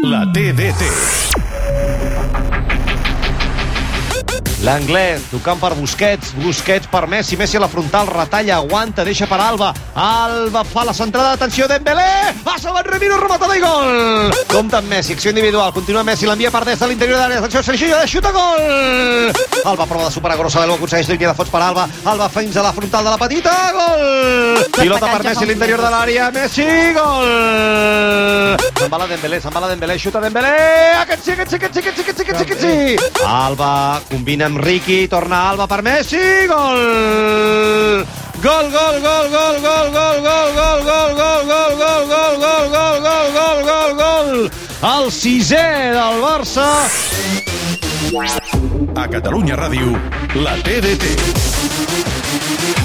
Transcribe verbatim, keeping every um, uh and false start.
La T D T. L'anglès, tocant per Busquets, Busquets per Messi, Messi a la frontal, retalla, aguanta, deixa per Alba, Alba fa la centrada, atenció, Dembélé, ha salvat Remiro, rematada i gol! Compte amb Messi, acció individual, continua Messi, l'envia per des de l'interior d'àrea, atenció, Sergio, de xuta, gol! Alba prova de superar grossa, Belbo aconsegueix línia de fons per Alba, Alba fins a la frontal de la petita, gol! Pilota per Messi, l'interior de l'àrea, Messi, gol! Se'n va la Dembélé, se'n va la Dembélé, xuta Dembélé, aquest sí, aquest sí, aquest sí, aquest sí, aquest sí, aquest sí, aquest sí! Alba combina amb Riqui, torna Alba per Messi, gol! Gol, gol, gol, gol, gol, gol, gol, gol, gol, gol, gol, gol, gol, gol, gol, gol, gol, gol, gol! El sisè del Barça. A Catalunya Ràdio, la T D T.